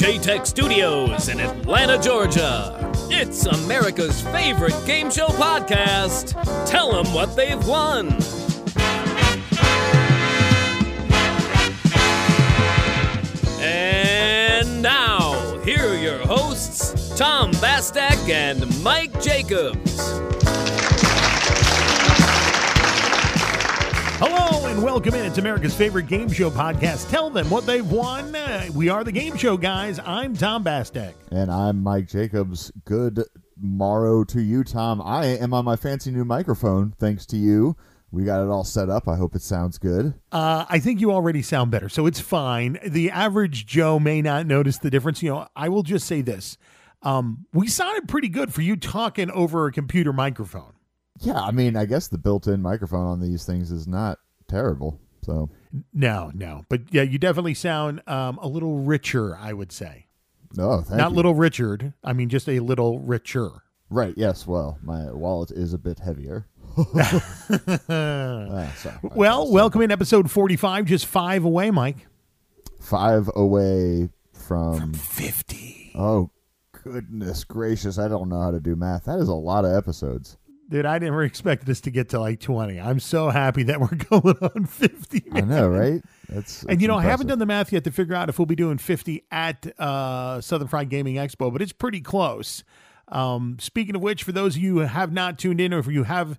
J-Tech Studios in Atlanta, Georgia. It's America's favorite game show podcast. Tell them what they've won. And now, here are your hosts, Tom Bastek and Mike Jacobs. Hello and welcome in. It's America's favorite game show podcast. Tell them what they've won. We are the game show guys. I'm Tom Bastek. And I'm Mike Jacobs. Good morrow to you, Tom. I am on my fancy new microphone, thanks to you. We got it all set up. I hope it sounds good. I think you already sound better, so it's fine. The average Joe may not notice the difference. You know, I will just say this. We sounded pretty good for you talking over a computer microphone. Yeah, I mean, I guess the built-in microphone on these things is not terrible. So No. But yeah, you definitely sound a little richer, I would say. Oh, thank you. Not little Richard. I mean, just a little richer. Right, yes. Well, my wallet is a bit heavier. Well, welcome in episode 45, just 5 away, Mike. 5 away from 50. Oh, goodness gracious. I don't know how to do math. That is a lot of episodes. Dude, I never expected us to get to like 20. I'm so happy that we're going on 50. Man. I know, right? That's and you know, impressive. I haven't done the math yet to figure out if we'll be doing 50 at Southern Fried Gaming Expo, but it's pretty close. Speaking of which, for those of you who have not tuned in, or if you have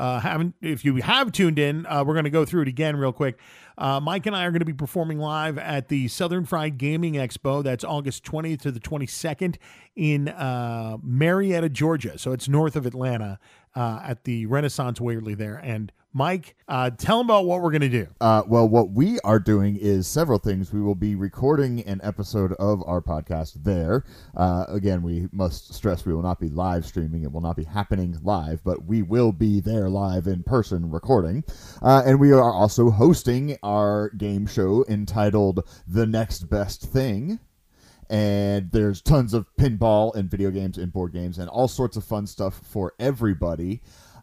tuned in, we're going to go through it again real quick. Mike and I are going to be performing live at the Southern Fried Gaming Expo. That's August 20th to the 22nd in Marietta, Georgia. So it's north of Atlanta at the Renaissance Waverly there. And Mike, tell them about what we're going to do. Well, what we are doing is several things. We will be recording an episode of our podcast there. Again, we must stress we will not be live streaming. It will not be happening live, but we will be there live in person recording. And we are also hosting our game show entitled The Next Best Thing. And there's tons of pinball and video games and board games and all sorts of fun stuff for everybody.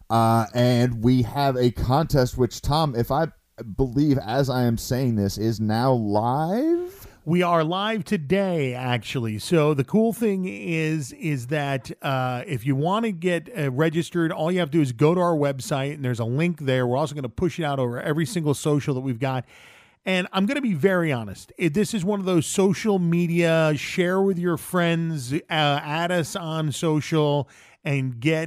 And we have a contest, which, Tom, if I believe as I am saying this, is now live? We are live today, actually. So the cool thing is that if you want to get registered, all you have to do is go to our website, and there's a link there. We're also going to push it out over every single social that we've got. And I'm going to be very honest. This is one of those social media, share with your friends, add us on social, and get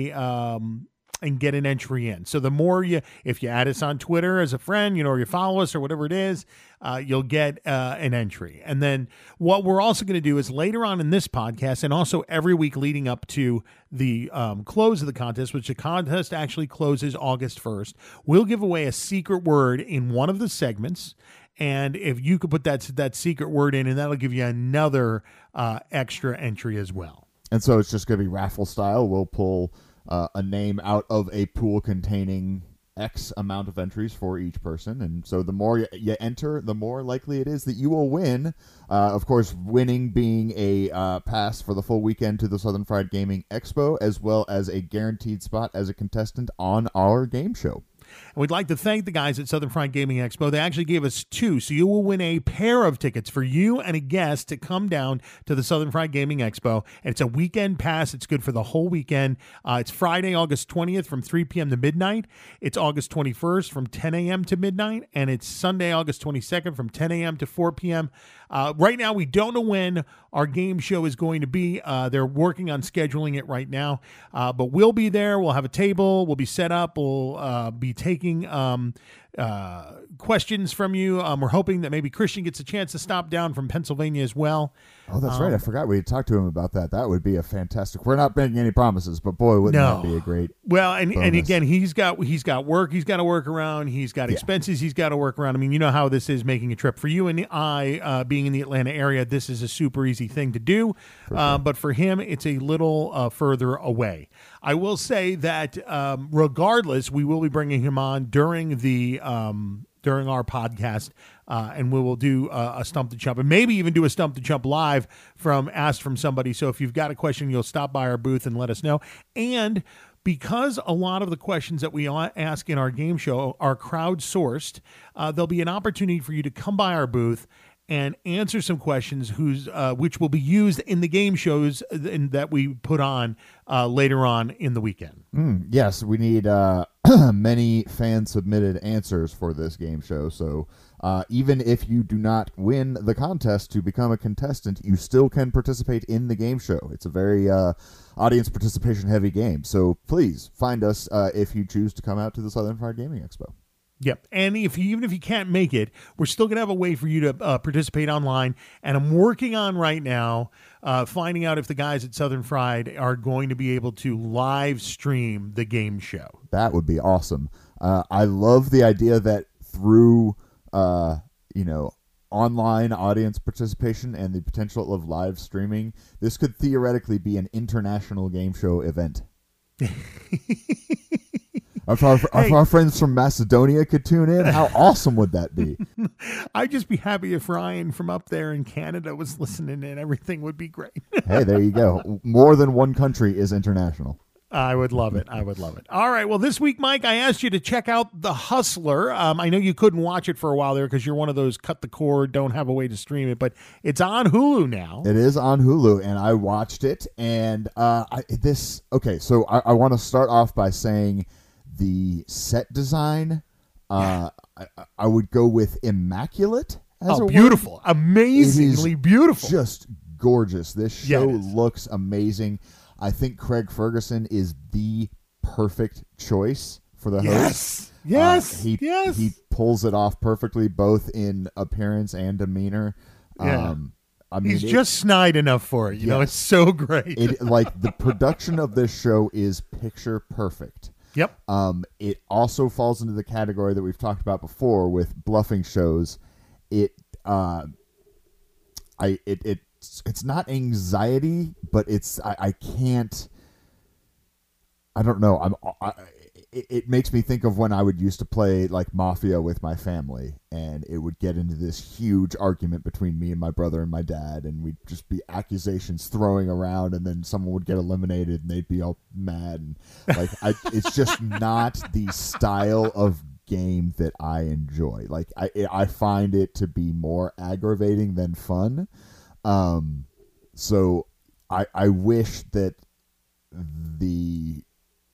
an entry in. So the more if you add us on Twitter as a friend, or you follow us or whatever it is, you'll get an entry. And then what we're also going to do is later on in this podcast, and also every week leading up to the close of the contest, which the contest actually closes August 1st, we'll give away a secret word in one of the segments. And if you could put that secret word in, and that'll give you another extra entry as well. And so it's just going to be raffle style. We'll pull a name out of a pool containing X amount of entries for each person. And so the more you enter, the more likely it is that you will win. Of course, winning being a pass for the full weekend to the Southern Fried Gaming Expo, as well as a guaranteed spot as a contestant on our game show. And we'd like to thank the guys at Southern Fried Gaming Expo. They actually gave us 2, so you will win a pair of tickets for you and a guest to come down to the Southern Fried Gaming Expo. And it's a weekend pass. It's good for the whole weekend. It's Friday, August 20th from 3 p.m. to midnight. It's August 21st from 10 a.m. to midnight. And it's Sunday, August 22nd from 10 a.m. to 4 p.m. Right now, we don't know when our game show is going to be. They're working on scheduling it right now. But we'll be there. We'll have a table. We'll be set up. We'll be taking questions from you. We're hoping that maybe Christian gets a chance to stop down from Pennsylvania as well. Oh, that's right. I forgot we had talked to him about that. That would be a fantastic. We're not making any promises, but boy, wouldn't that be a great. Well, and again, he's got work. He's got to work around. He's got expenses. He's got to work around. I mean, you know how this is making a trip for you and I. Being in the Atlanta area, this is a super easy thing to do. Sure. But for him, it's a little further away. I will say that regardless, we will be bringing him on during our podcast, and we will do a Stump the Chump, and maybe even do a Stump the Chump live from Asked from Somebody. So if you've got a question, you'll stop by our booth and let us know. And because a lot of the questions that we ask in our game show are crowdsourced, there'll be an opportunity for you to come by our booth and answer some questions which will be used in the game shows that we put on later on in the weekend. Yes, we need many fan-submitted answers for this game show, so even if you do not win the contest to become a contestant, you still can participate in the game show. It's a very audience participation-heavy game, so please find us if you choose to come out to the Southern Fried Gaming Expo. Yep. And even if you can't make it, we're still going to have a way for you to participate online. And I'm working on right now finding out if the guys at Southern Fried are going to be able to live stream the game show. That would be awesome. I love the idea that through, online audience participation and the potential of live streaming, this could theoretically be an international game show event. If our friends from Macedonia could tune in, how awesome would that be? I'd just be happy if Ryan from up there in Canada was listening in. Everything would be great. Hey, there you go. More than one country is international. I would love it. All right. Well, this week, Mike, I asked you to check out The Hustler. I know you couldn't watch it for a while there because you're one of those cut the cord, don't have a way to stream it, but it's on Hulu now. It is on Hulu, and I watched it. And so I want to start off by saying the set design, I would go with immaculate. Beautiful. Word. Amazingly beautiful. Just gorgeous. This show looks amazing. I think Craig Ferguson is the perfect choice for the host. Yes. He pulls it off perfectly, both in appearance and demeanor. Yeah. He's just snide enough for it. You know, it's so great. The production of this show is picture perfect. Yep. It also falls into the category that we've talked about before with bluffing shows. It's not anxiety, but I can't. I don't know. It makes me think of when I would used to play like Mafia with my family, and it would get into this huge argument between me and my brother and my dad, and we'd just be accusations throwing around, and then someone would get eliminated, and they'd be all mad, and it's just not the style of game that I enjoy. Like I find it to be more aggravating than fun. So I wish that the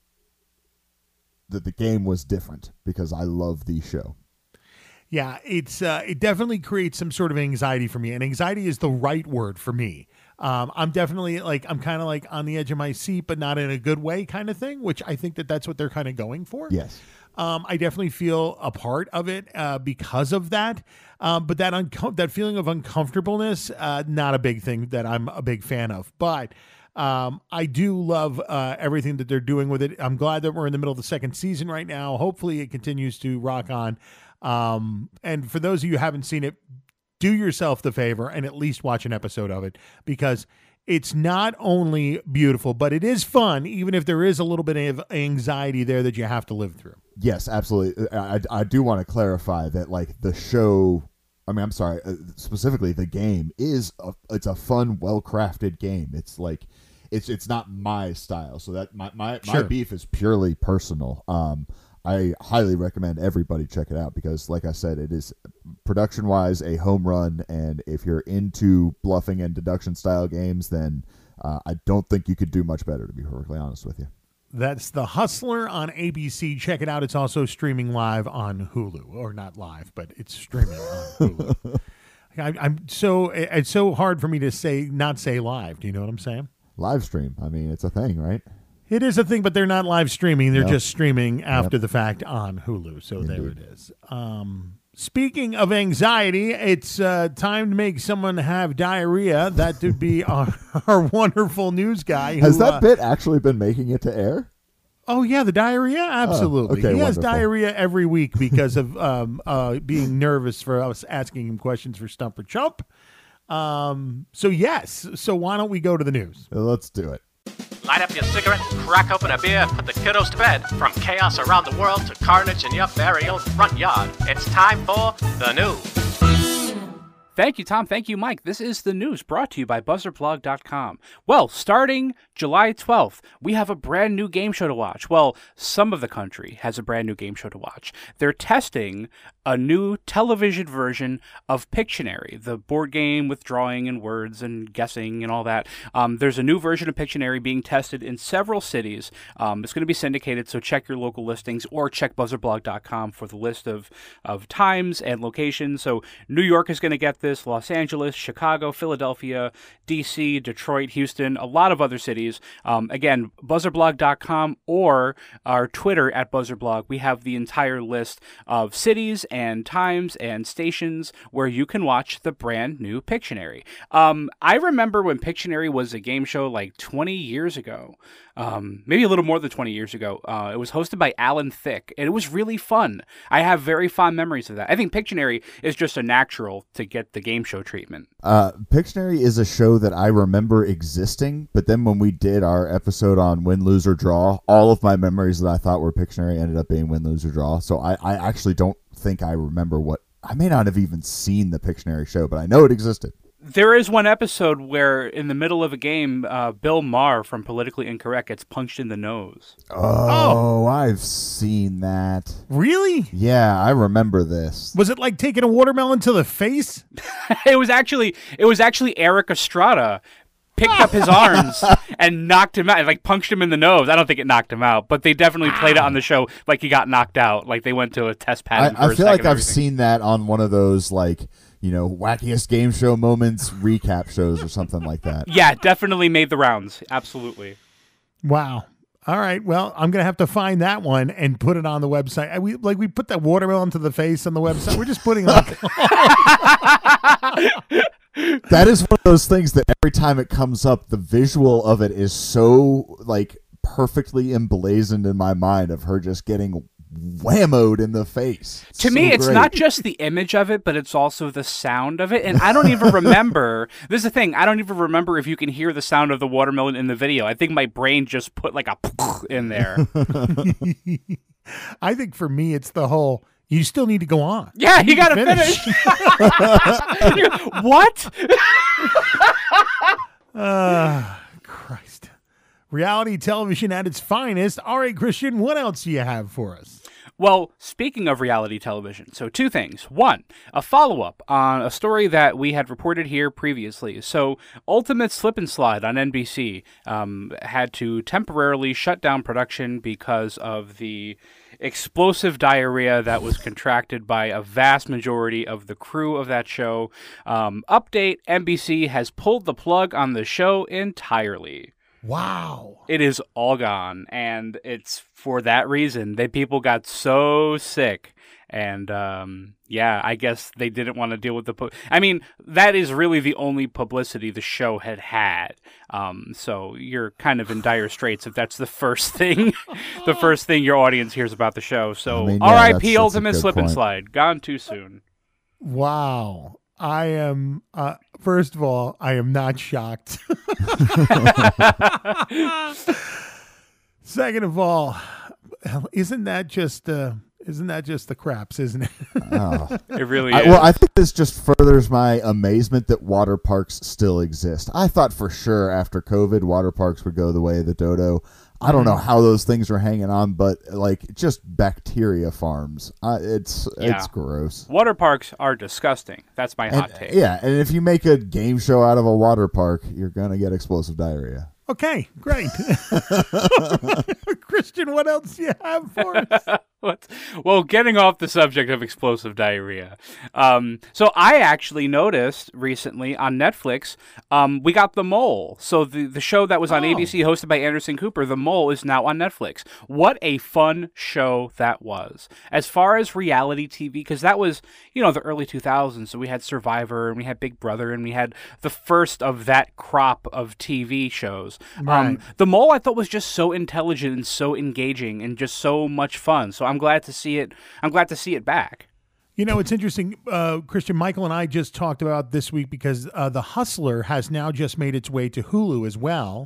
game was different, because I love the show. Yeah, it definitely creates some sort of anxiety for me, and anxiety is the right word for me. I'm definitely I'm kind of on the edge of my seat, but not in a good way kind of thing, which I think that's what they're kind of going for. Yes. I definitely feel a part of it because of that. But that feeling of uncomfortableness, not a big thing that I'm a big fan of. But I do love everything that they're doing with it. I'm glad that we're in the middle of the second season right now. Hopefully it continues to rock on. And for those of you who haven't seen it, do yourself the favor and at least watch an episode of it, because it's not only beautiful, but it is fun, even if there is a little bit of anxiety there that you have to live through. Yes, absolutely. I do want to clarify that, the show, specifically the game it's a fun, well-crafted game. It's it's not my style, so that my beef is purely personal. I highly recommend everybody check it out, because, like I said, it is production-wise a home run, and if you're into bluffing and deduction style games, then I don't think you could do much better, to be perfectly honest with you. That's The Hustler on ABC. Check it out. It's also streaming live on Hulu, or not live, but it's streaming on Hulu. It's so hard for me to not say live. Do you know what I'm saying? Live stream. I mean, it's a thing, right? It is a thing, but they're not live streaming. They're just streaming after the fact on Hulu. So Indeed. There it is. Speaking of anxiety, it's time to make someone have diarrhea. That would be our wonderful news guy. Has that bit actually been making it to air? Oh, yeah, the diarrhea? Absolutely. Okay, he has wonderful. diarrhea every week because of being nervous for us asking him questions for Stump or Chump. So, yes. So why don't we go to the news? Let's do it. Light up your cigarette, crack open a beer, put the kiddos to bed. From chaos around the world to carnage in your very own front yard, it's time for the news. Thank you, Tom. Thank you, Mike. This is the news brought to you by BuzzerBlog.com. Well, starting July 12th, we have a brand new game show to watch. Well, some of the country has a brand new game show to watch. They're testing a new television version of Pictionary, the board game with drawing and words and guessing and all that. There's a new version of Pictionary being tested in several cities. It's going to be syndicated, so check your local listings or check BuzzerBlog.com for the list of times and locations. So New York is going to get this, Los Angeles, Chicago, Philadelphia, DC, Detroit, Houston, a lot of other cities. Again, BuzzerBlog.com or our Twitter at BuzzerBlog. We have the entire list of cities and times and stations where you can watch the brand new Pictionary. I remember when Pictionary was a game show like 20 years ago. Maybe a little more than 20 years ago. It was hosted by Alan Thicke, and it was really fun. I have very fond memories of that. I think Pictionary is just a natural to get the game show treatment. Pictionary is a show that I remember existing, but then when we did our episode on Win, Lose, or Draw, all of my memories that I thought were Pictionary ended up being Win, Lose, or Draw. So I actually don't think I remember I may not have even seen the Pictionary show, but I know it existed. There is one episode where, in the middle of a game, Bill Maher from Politically Incorrect gets punched in the nose. Oh, I've seen that. Really? Yeah, I remember this. Was it like taking a watermelon to the face? It was actually Eric Estrada picked up his arms and knocked him out, like punched him in the nose. I don't think it knocked him out, but they definitely played it on the show like he got knocked out. Like they went to a test pattern. I feel like I've seen that on one of those wackiest game show moments recap shows or something like that. Yeah, definitely made the rounds. Absolutely. Wow. All right. Well, I'm gonna have to find that one and put it on the website. We put that watermelon to the face on the website. We're just putting like. That is one of those things that every time it comes up, the visual of it is so perfectly emblazoned in my mind of her just getting whammoed in the face. To me, it's not just the image of it, but it's also the sound of it. And I don't even remember. This is the thing. I don't even remember if you can hear the sound of the watermelon in the video. I think my brain just put like a in there. I think for me, it's the whole. You still need to go on. Yeah, you got to finish. What? Christ. Reality television at its finest. All right, Christian, what else do you have for us? Well, speaking of reality television, so two things. One, a follow-up on a story that we had reported here previously. So Ultimate Slip and Slide on NBC had to temporarily shut down production because of the explosive diarrhea that was contracted by a vast majority of the crew of that show. Update, NBC has pulled the plug on the show entirely. Wow. It is all gone, and it's for that reason. People got so sick, and I guess they didn't want to deal with that is really the only publicity the show had. So you're kind of in dire straits if that's the first thing your audience hears about the show. So R.I.P. Ultimate Slip and Slide, gone too soon. Wow. I am, first of all, I am not shocked. Second of all, isn't that just the craps, isn't it? Oh. It really is. I think this just furthers my amazement that water parks still exist. I thought for sure after COVID, water parks would go the way of the dodo. I don't know how those things are hanging on, but just bacteria farms. It's gross. Water parks are disgusting. That's my hot take. Yeah, and if you make a game show out of a water park, you're going to get explosive diarrhea. Okay, great. Christian, what else do you have for us? Well, getting off the subject of explosive diarrhea. So I actually noticed recently on Netflix, we got The Mole. So the show that was on ABC hosted by Anderson Cooper, The Mole, is now on Netflix. What a fun show that was. As far as reality TV, because that was, the early 2000s. So we had Survivor and we had Big Brother and we had the first of that crop of TV shows. Right. The Mole I thought was just so intelligent and so engaging and just so much fun. So I'm glad to see it. I'm glad to see it back. It's interesting, Christian, Michael and I just talked about this week because The Hustler has now just made its way to Hulu as well.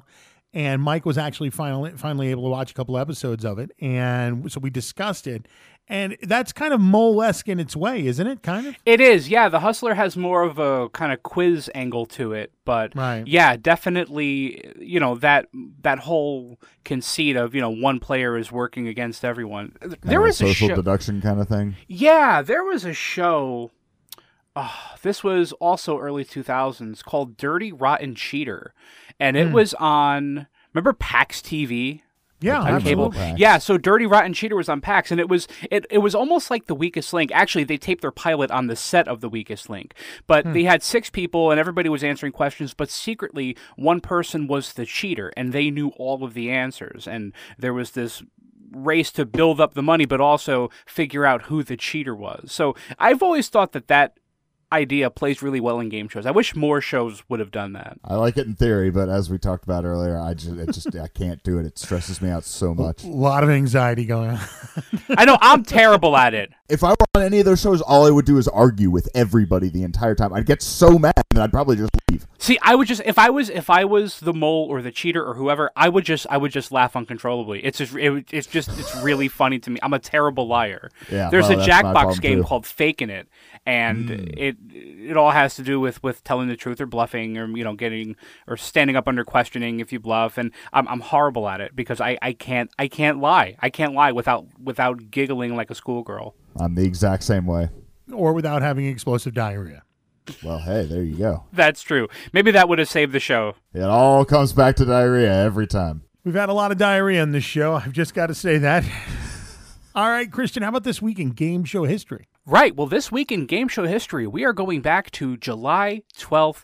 and Mike was actually finally able to watch a couple episodes of it, and so we discussed it. And that's kind of Mole-esque in its way, isn't it? Kind of. It is, yeah. The Hustler has more of a kind of quiz angle to it, but Right. yeah, definitely. That whole conceit of one player is working against everyone. There was a social show. deduction kind of thing. Yeah, there was a show. This was also early 2000s called Dirty Rotten Cheater, and it was on. Remember PAX TV? Yeah, I remember absolutely. PAX. Yeah, so Dirty Rotten Cheater was on PAX, and it was almost like The Weakest Link. Actually, they taped their pilot on the set of The Weakest Link, but they had 6 people, and everybody was answering questions, but secretly, one person was the cheater, and they knew all of the answers, and there was this race to build up the money, but also figure out who the cheater was. So I've always thought that idea plays really well in game shows. I wish more shows would have done that. I like it in theory, but as we talked about earlier, I can't do it. It stresses me out so much. A lot of anxiety going on. I know, I'm terrible at it. If I were on any of those shows, all I would do is argue with everybody the entire time. I'd get so mad that I'd probably just leave. See, I would just if I was the mole or the cheater or whoever, I would just laugh uncontrollably. It's really funny to me. I'm a terrible liar. Yeah, There's well, a that's my Jackbox problem, game too. called Faking It, and it all has to do with telling the truth or bluffing or getting or standing up under questioning if you bluff. And I'm horrible at it because I can't lie. I can't lie without giggling like a schoolgirl. I'm the exact same way. Or without having explosive diarrhea. Well, hey, there you go. That's true. Maybe that would have saved the show. It all comes back to diarrhea every time. We've had a lot of diarrhea on this show. I've just got to say that. All right, Christian, how about this week in game show history? Right. Well, this week in game show history, we are going back to July 12th,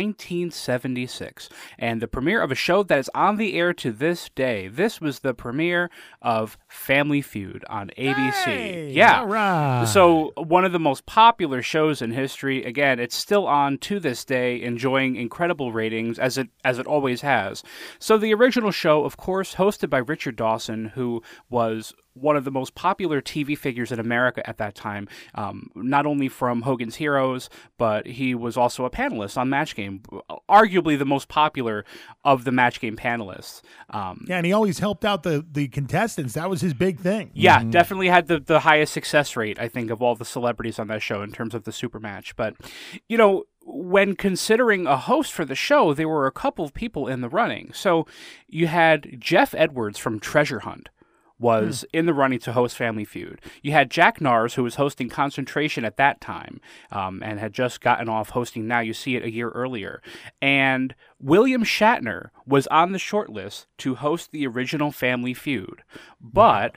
1976, and the premiere of a show that is on the air to this day. This was the premiere of Family Feud on ABC. Hey, yeah. all right. So one of the most popular shows in history. Again, it's still on to this day, enjoying incredible ratings as it always has. So the original show, of course, hosted by Richard Dawson, who was one of the most popular TV figures in America at that time, not only from Hogan's Heroes, but he was also a panelist on Match Game, arguably the most popular of the Match Game panelists. Yeah, and he always helped out the contestants. That was his big thing. Yeah, definitely had the highest success rate, I think, of all the celebrities on that show in terms of the super match. But, when considering a host for the show, there were a couple of people in the running. So you had Jeff Edwards from Treasure Hunt was in the running to host Family Feud. You had Jack Nars, who was hosting Concentration at that time, and had just gotten off hosting Now You See It a year earlier. And William Shatner was on the short list to host the original Family Feud. But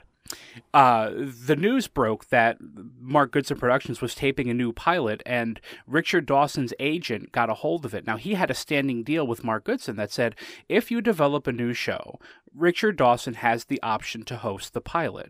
the news broke that Mark Goodson Productions was taping a new pilot, and Richard Dawson's agent got a hold of it. Now, he had a standing deal with Mark Goodson that said, if you develop a new show, Richard Dawson has the option to host the pilot.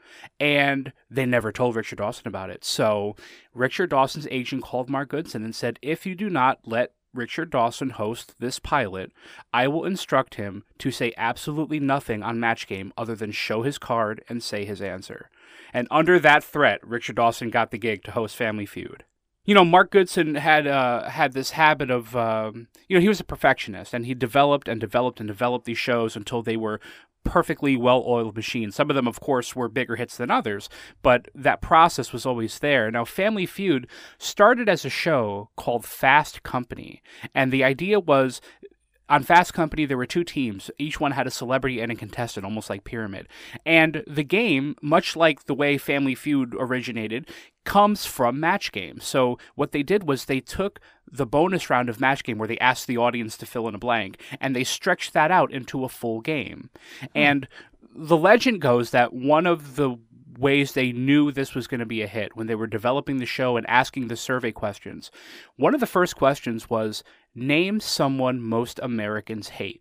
And they never told Richard Dawson about it. So Richard Dawson's agent called Mark Goodson and said, if you do not let Richard Dawson host this pilot, I will instruct him to say absolutely nothing on Match Game other than show his card and say his answer. And under that threat, Richard Dawson got the gig to host Family Feud. Mark Goodson had this habit of, he was a perfectionist, and he developed these shows until they were perfectly well-oiled machines. Some of them, of course, were bigger hits than others, but that process was always there. Now, Family Feud started as a show called Fast Company, and the idea was, on Fast Company, there were 2 teams. Each one had a celebrity and a contestant, almost like Pyramid. And the game, much like the way Family Feud originated, comes from Match Game. So what they did was they took the bonus round of Match Game where they asked the audience to fill in a blank, and they stretched that out into a full game. And the legend goes that one of the ways they knew this was going to be a hit when they were developing the show and asking the survey questions, one of the first questions was, name someone most Americans hate.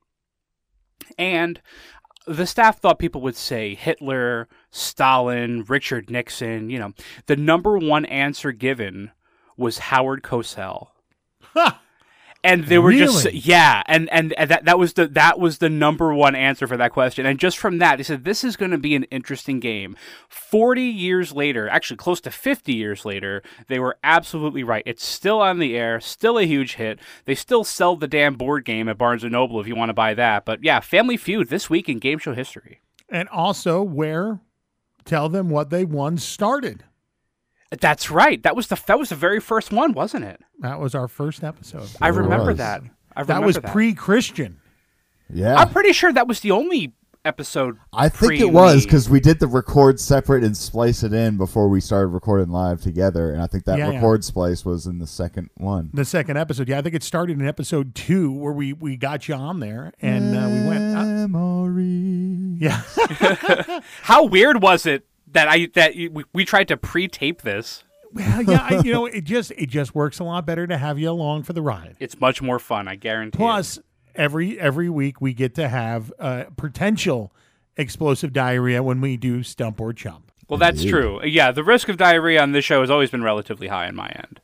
And the staff thought people would say Hitler, Stalin, Richard Nixon. The number one answer given was Howard Cosell. And they were just Really? and that was the number one answer for that question. And just from that, they said this is going to be an interesting game. 40 years later, actually close to 50 years later, they were absolutely right. It's still on the air, still a huge hit. They still sell the damn board game at Barnes & Noble if you want to buy that. But yeah, Family Feud this week in game show history. And also where Tell Them What They Won started. That's right. That was the very first one, wasn't it? That was our first episode. I remember was. that. That was pre-Christian. Yeah. I'm pretty sure that was the only episode. I think it pre-me. was because we did the record separate and splice it in before we started recording live together. And I think that Yeah, record splice was in the second one. The second episode. Yeah, I think it started in episode 2 where we got you on there and we went. Memories. Yeah. How weird was it that we tried to pre-tape this? Well, yeah, it just works a lot better to have you along for the ride. It's much more fun, I guarantee. Plus, every week we get to have potential explosive diarrhea when we do Stump or Chump. Well, that's Indeed. true. Yeah, the risk of diarrhea on this show has always been relatively high on my end.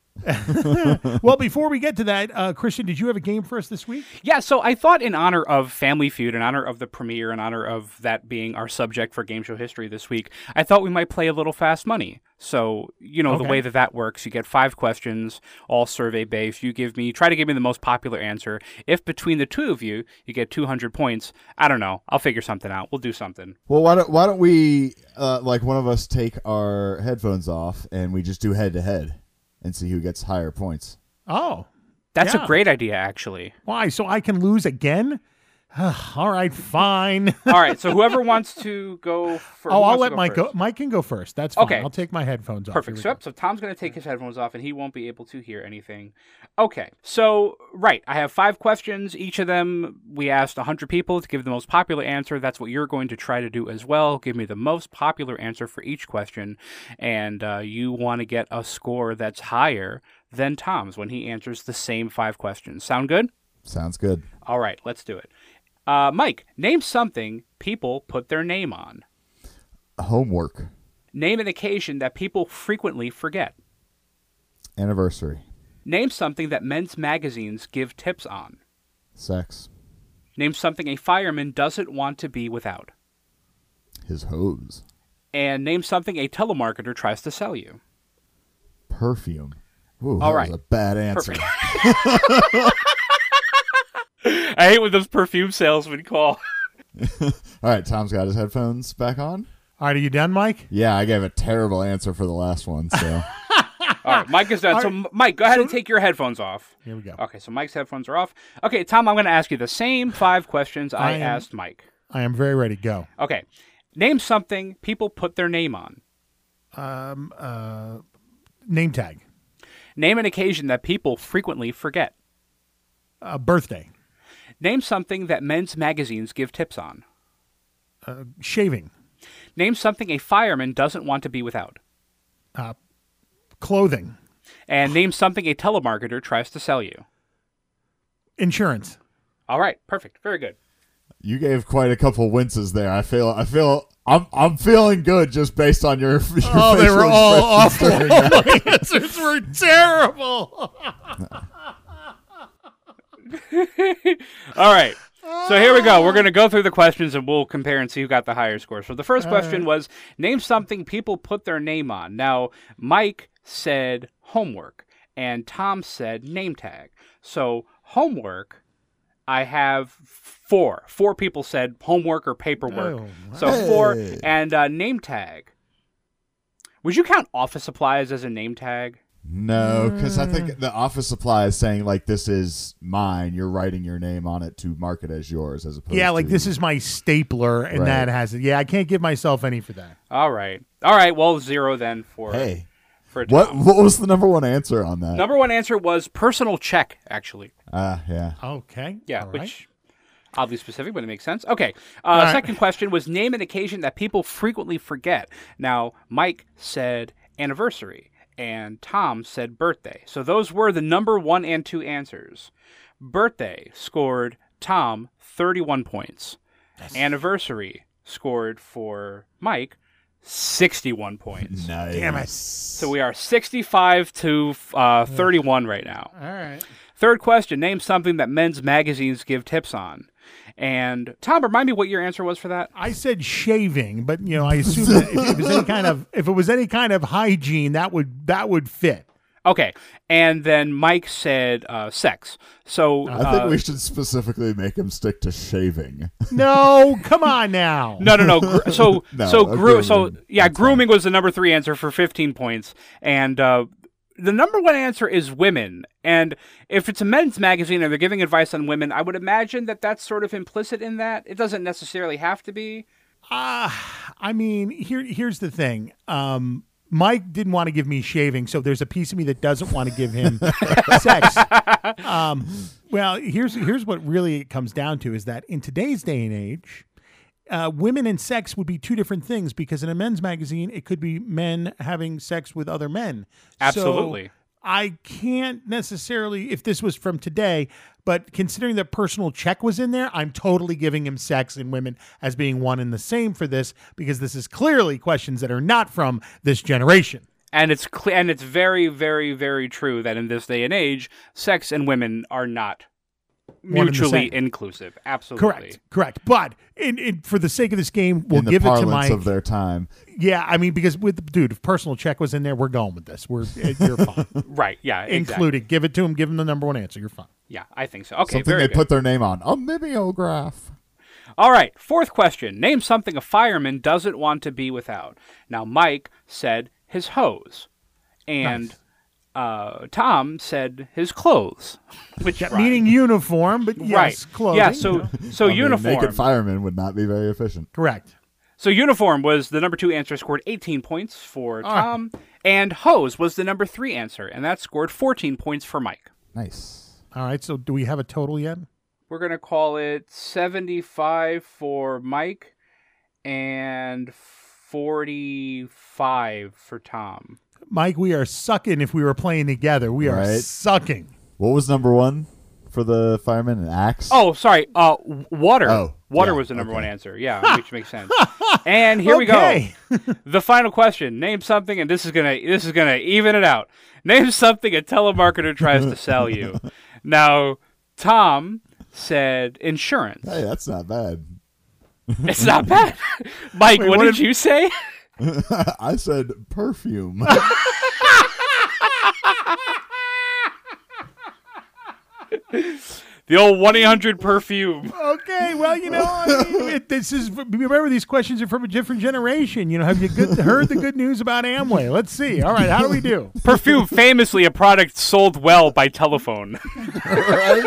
Well, before we get to that, Christian, did you have a game for us this week? Yeah, so I thought in honor of Family Feud, in honor of the premiere, in honor of that being our subject for game show history this week, I thought we might play a little Fast Money. So, the Okay. way that works, you get 5 questions, all survey-based. Try to give me the most popular answer. If between the two of you, you get 200 points, I don't know. I'll figure something out. We'll do something. Well, why don't we, like one of us take our headphones off and we just do head-to-head and see who gets higher points. Oh, That's yeah. a great idea, actually. Why? So I can lose again? All right, fine. All right, so whoever wants to go first. I'll let Mike go. Mike can go first. That's fine. Okay. I'll take my headphones off. Perfect. Here we So Tom's going to take his headphones off, and he won't be able to hear anything. Okay. So, right. I have 5 questions. Each of them, we asked 100 people to give the most popular answer. That's what you're going to try to do as well. Give me the most popular answer for each question. And you want to get a score that's higher than Tom's when he answers the same 5 questions. Sound good? Sounds good. All right. Let's do it. Mike, name something people put their name on. Homework. Name an occasion that people frequently forget. Anniversary. Name something that men's magazines give tips on. Sex. Name something a fireman doesn't want to be without. His hose. And name something a telemarketer tries to sell you. Perfume. Ooh, All that right. was a bad answer. Perfect. I hate when those perfume salesmen call. All right, Tom's got his headphones back on. All right, are you done, Mike? Yeah, I gave a terrible answer for the last one, so. All right, Mike is done. All So, right. Mike, go ahead and take your headphones off. Here we go. Okay, so Mike's headphones are off. Okay, Tom, I'm going to ask you the same 5 questions I am- asked Mike. I am very ready. Go. Okay, name something people put their name on. Name tag. Name an occasion that people frequently forget. Birthday. Name something that men's magazines give tips on. Shaving. Name something a fireman doesn't want to be without. Clothing. And name something a telemarketer tries to sell you. Insurance. All right, perfect. Very good. You gave quite a couple winces there. I'm feeling good just based on your Oh, they facial were all expressions awful. during that. My answers were terrible. All right. So here we go. We're going to go through the questions and we'll compare and see who got the higher score. So the first question was, name something people put their name on. Now, Mike said homework and Tom said name tag. So homework, I have 4. 4 people said homework or paperwork. Oh, wow. So 4. Hey. And name tag. Would you count office supplies as a name tag? No, because I think the office supply is saying, like, this is mine. You're writing your name on it to mark it as yours as opposed Yeah, like to... this is my stapler, and Right. that has it. Yeah, I can't give myself any for that. All right. All right. Well, 0 then for Hey, for Tom. what was the number one answer on that? Number 1 answer was personal check, actually. Yeah. Okay. Yeah, All right. which oddly specific, but it makes sense. Okay. right. Second question was name an occasion that people frequently forget. Now, Mike said anniversary, and Tom said birthday. So those were the number 1 and 2 answers. Birthday scored Tom 31 points. Anniversary scored for Mike 61 points. Nice. Damn it. So we are 65 to 31 right now. All right. Third question, name something that men's magazines give tips on. And Tom, remind me what your answer was for that. I said shaving, but I assume that if it was any kind of hygiene, that would fit. Okay, and then Mike said sex. So I think we should specifically make him stick to shaving. No, come on now. No. Grooming was the number 3 answer for 15 points, and the number 1 answer is women. And if it's a men's magazine and they're giving advice on women, I would imagine that that's sort of implicit in that. It doesn't necessarily have to be. I mean, here's the thing. Mike didn't want to give me shaving, so there's a piece of me that doesn't want to give him sex. Well, here's what really it comes down to is that in today's day and age, women and sex would be 2 different things, because in a men's magazine, it could be men having sex with other men. Absolutely. So I can't necessarily, if this was from today, but considering that Personal Check was in there, I'm totally giving him sex and women as being one and the same for this, because this is clearly questions that are not from this generation. And it's very, very, very true that in this day and age, sex and women are not mutually inclusive. Absolutely. Correct. But for the sake of this game, we'll give it to Mike. Of their time. Yeah, I mean, because if Personal Check was in there, we're going with this. You're fine. Right, yeah, exactly. Included. Give it to him. Give him the number 1 answer. You're fine. Yeah, I think so. Okay, something very they good. put their name on. A mimeograph. All right, 4th question. Name something a fireman doesn't want to be without. Now, Mike said his hose. And Tom said his clothes. Which meaning uniform, but yes, right. clothing. Yeah, so uniform. Naked fireman would not be very efficient. Correct. So uniform was the number 2 answer, scored 18 points for Tom. And hose was the number 3 answer, and that scored 14 points for Mike. Nice. All right, so do we have a total yet? We're going to call it 75 for Mike and 45 for Tom. Mike, we are sucking if we were playing together. We are sucking. What was number 1 for the fireman? An axe? Oh, sorry. Water. Oh, Water was the number 1 answer. Yeah, which makes sense. And here we go. The final question. Name something, and this is gonna even it out. Name something a telemarketer tries to sell you. Now, Tom said insurance. Hey, that's not bad. It's not bad. Mike, what did you say? I said perfume. The old 1-800 perfume. Okay, well, remember these questions are from a different generation. Have you heard the good news about Amway? Let's see. All right, how do we do? Perfume, famously a product sold well by telephone. Right?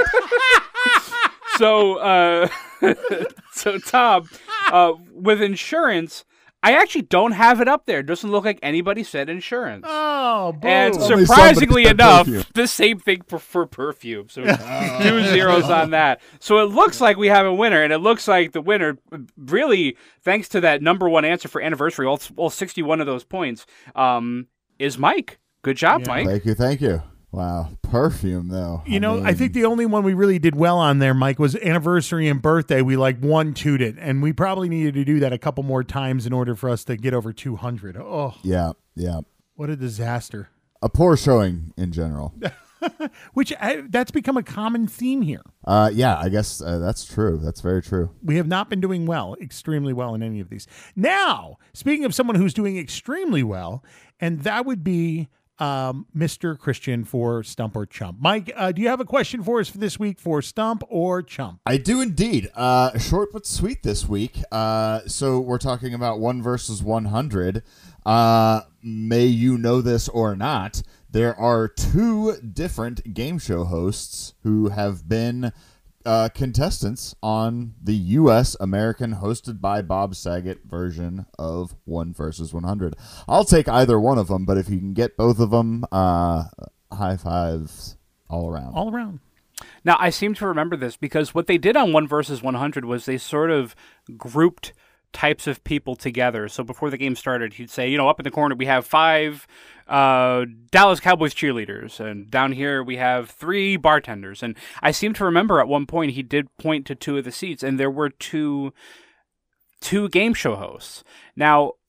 So Tom, with insurance, I actually don't have it up there. It doesn't look like anybody said insurance. Oh, boom. And surprisingly enough, the same thing for perfume. So 2 zeros on that. So it looks like we have a winner, and it looks like the winner, really, thanks to that number 1 answer for anniversary, all 61 of those points, is Mike. Good job, Mike. Thank you. Wow, perfume though. I think the only one we really did well on there, Mike, was anniversary and birthday. We 1-2'd it, and we probably needed to do that a couple more times in order for us to get over 200. Oh, yeah. What a disaster. A poor showing in general. Which that's become a common theme here. Yeah, I guess that's true. That's very true. We have not been doing extremely well in any of these. Now, speaking of someone who's doing extremely well, and that would be Mr. Christian for Stump or Chump. Mike, do you have a question for us for this week for Stump or Chump? I do indeed. Short but sweet this week. So we're talking about 1 versus 100. May you know this or not, there are 2 different game show hosts who have been contestants on the U.S. American hosted by Bob Saget version of 1 versus 100. I'll take either one of them, but if you can get both of them, high fives all around. All around. Now, I seem to remember this because what they did on 1 versus 100 was they sort of grouped types of people together. So before the game started, he'd say, up in the corner we have 5 Dallas Cowboys cheerleaders, and down here we have 3 bartenders. And I seem to remember at one point he did point to 2 of the seats, and there were two game show hosts. Now,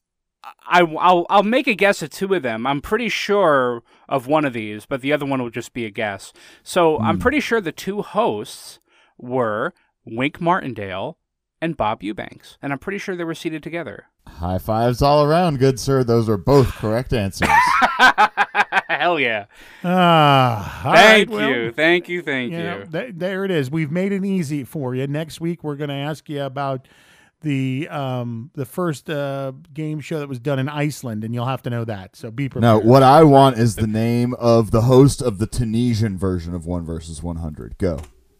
I'll make a guess at two of them. I'm pretty sure of one of these, but the other one will just be a guess. So I'm pretty sure the two hosts were Wink Martindale and Bob Eubanks, and I'm pretty sure they were seated together. High fives all around, good sir. Those are both correct answers. Hell yeah. Thank you. Thank you. There it is. We've made it easy for you. Next week, we're going to ask you about the first game show that was done in Iceland, and you'll have to know that. So be prepared. No, what I want is the name of the host of the Tunisian version of 1 versus 100. Go.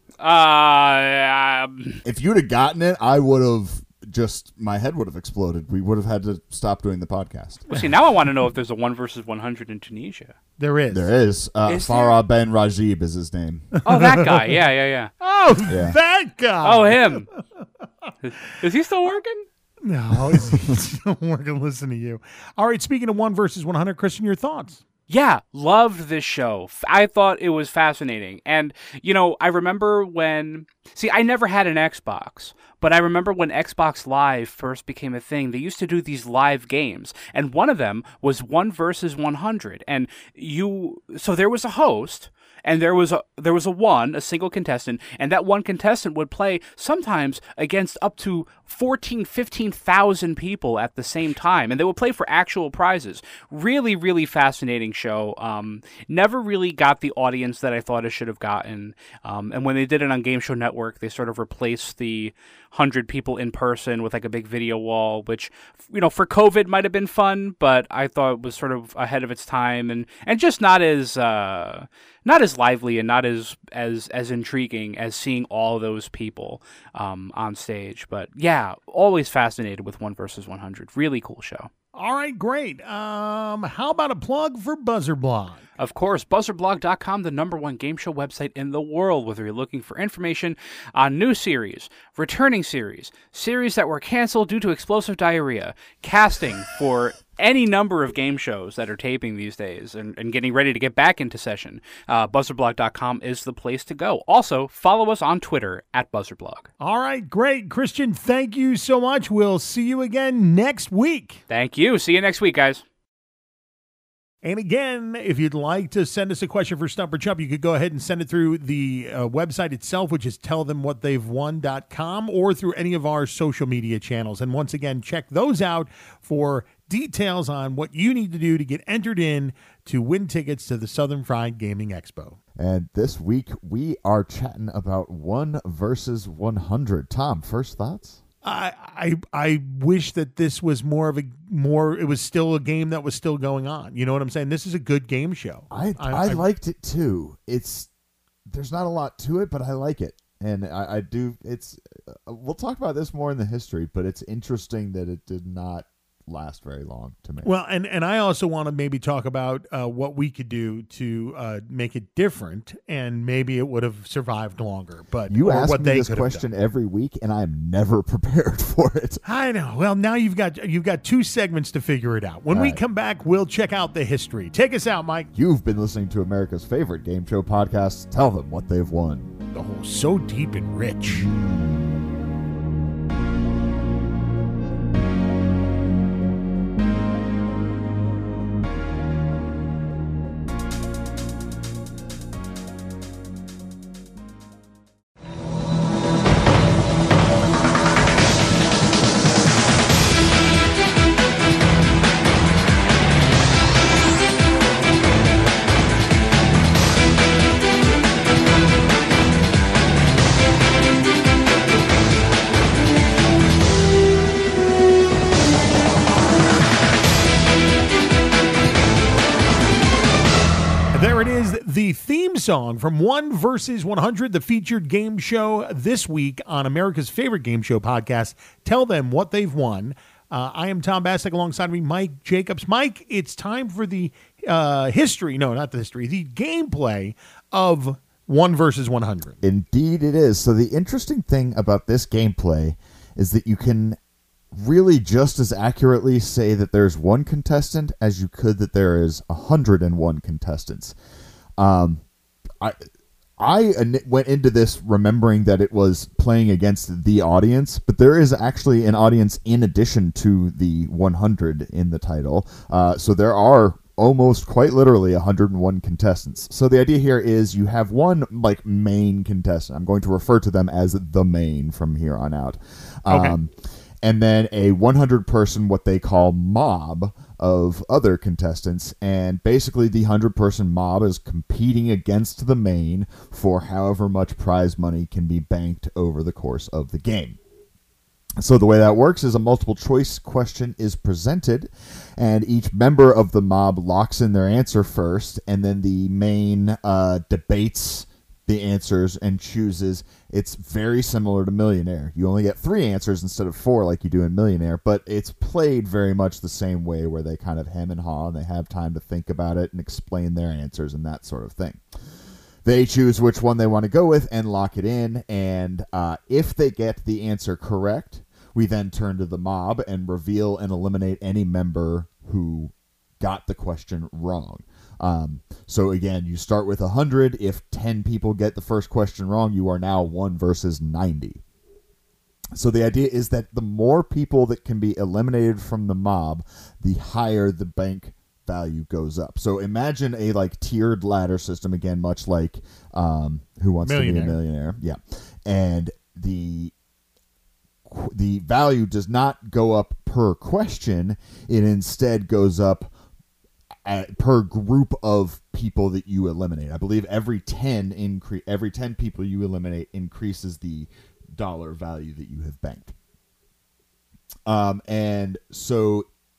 If you'd have gotten it, I would have my head would have exploded. We would have had to stop doing the podcast. Well, see, now I want to know if there's a 1 versus 100 in Tunisia. There is. There is. Farah Ben Rajib is his name. Oh, that guy. Yeah. Oh, yeah. That guy. Oh, him. Is he still working? No, he's still working. Listen to you. All right, speaking of 1 versus 100, Christian, your thoughts? Yeah, loved this show. I thought it was fascinating. And, I remember I never had an Xbox, but I remember when Xbox Live first became a thing, they used to do these live games. And one of them was 1 versus 100. And so there was a host, and there was a single contestant, and that one contestant would play sometimes against up to 15,000 people at the same time, and they would play for actual prizes. Really, really fascinating show. Never really got the audience that I thought it should have gotten. And when they did it on Game Show Network, they sort of replaced the 100 people in person with like a big video wall, which, for COVID might have been fun, but I thought it was sort of ahead of its time and just not as lively and not as intriguing as seeing all those people on stage. But yeah, always fascinated with 1 versus 100. Really cool show. All right, great. How about a plug for BuzzerBlog? Of course, BuzzerBlog.com, the #1 game show website in the world, whether you're looking for information on new series, returning series that were canceled due to explosive diarrhea, casting for any number of game shows that are taping these days and getting ready to get back into session. BuzzerBlog.com is the place to go. Also, follow us on Twitter @BuzzerBlog. All right, great. Christian, thank you so much. We'll see you again next week. Thank you. See you next week, guys. And again, if you'd like to send us a question for Stump or Chump, you could go ahead and send it through the website itself, which is tellthemwhatthey'vewon.com, or through any of our social media channels. And once again, check those out for details on what you need to do to get entered in to win tickets to the Southern Fried Gaming Expo. And this week, we are chatting about 1 versus 100. Tom, first thoughts? I wish that this was it was still a game that was still going on. You know what I'm saying? This is a good game show. I liked it too. There's not a lot to it, but I like it. And I do. We'll talk about this more in the history, but it's interesting that it did not last very long to me. Well, and I also want to maybe talk about what we could do to make it different, and maybe it would have survived longer. But you ask me this question every week, and I am never prepared for it. I know. Well, now you've got 2 segments to figure it out. When we come back, we'll check out the history. Take us out, Mike. You've been listening to America's favorite game show podcast. Tell them what they've won. Oh, so deep and rich. The theme song from 1 versus 100, the featured game show this week on America's favorite game show podcast, Tell Them What They've Won. I am Tom Bastick, alongside me, Mike Jacobs. Mike, it's time for the the gameplay of 1 versus 100. Indeed it is. So the interesting thing about this gameplay is that you can really just as accurately say that there's 1 contestant as you could that there is 101 contestants. I went into this remembering that it was playing against the audience, but there is actually an audience in addition to the 100 in the title. So there are almost quite literally 101 contestants. So the idea here is you have one like main contestant. I'm going to refer to them as the main from here on out. Okay. And then a 100-person, what they call mob of other contestants. And basically the 100-person mob is competing against the main for however much prize money can be banked over the course of the game. So the way that works is a multiple choice question is presented, and each member of the mob locks in their answer first, and then the main debates the answers and chooses. It's very similar to Millionaire. You only get 3 answers instead of 4 like you do in Millionaire, but it's played very much the same way where they kind of hem and haw and they have time to think about it and explain their answers and that sort of thing. They choose which one they want to go with and lock it in, and if they get the answer correct, we then turn to the mob and reveal and eliminate any member who got the question wrong. So again, you start with 100. If 10 people get the first question wrong, you are now 1 versus 90. So the idea is that the more people that can be eliminated from the mob, the higher the bank value goes up. So imagine a like tiered ladder system, again, much like Who Wants to Be a Millionaire? Yeah. And the value does not go up per question. It instead goes up per group of people that you eliminate. I believe every 10 people you eliminate increases the dollar value that you have banked. And so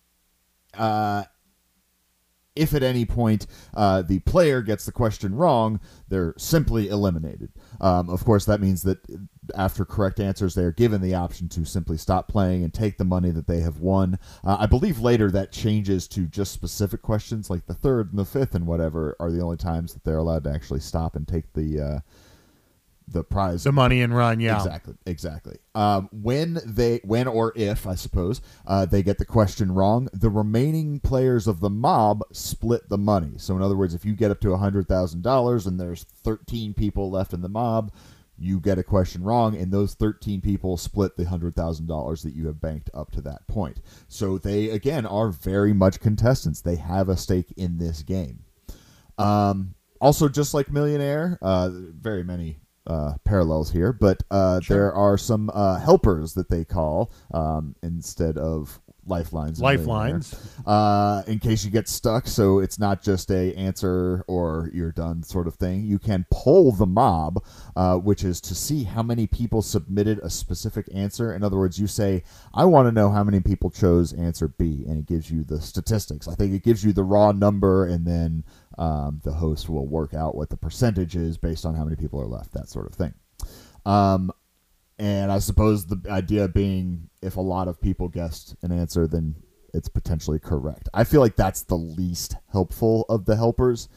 if at any point the player gets the question wrong, they're simply eliminated. Of course, that means that after correct answers, they are given the option to simply stop playing and take the money that they have won. I believe later that changes to just specific questions, like the 3rd and the 5th and whatever are the only times that they're allowed to actually stop and take the prize, the money, and run. Yeah, exactly. When or if, I suppose, they get the question wrong, the remaining players of the mob split the money. So in other words, if you get up to $100,000 and there's 13 people left in the mob, you get a question wrong, and those 13 people split the $100,000 that you have banked up to that point. So they, again, are very much contestants. They have a stake in this game. Also, just like Millionaire, very many parallels here, but Sure. There are some helpers that they call instead of lifelines. In case you get stuck, so it's not just a answer or you're done sort of thing. You can poll the mob, which is to see how many people submitted a specific answer. In other words, you say, I want to know how many people chose answer B, and it gives you the statistics. I think it gives you the raw number, and then the host will work out what the percentage is based on how many people are left, that sort of thing. And I suppose the idea being if a lot of people guessed an answer, then it's potentially correct. I feel like that's the least helpful of the helpers.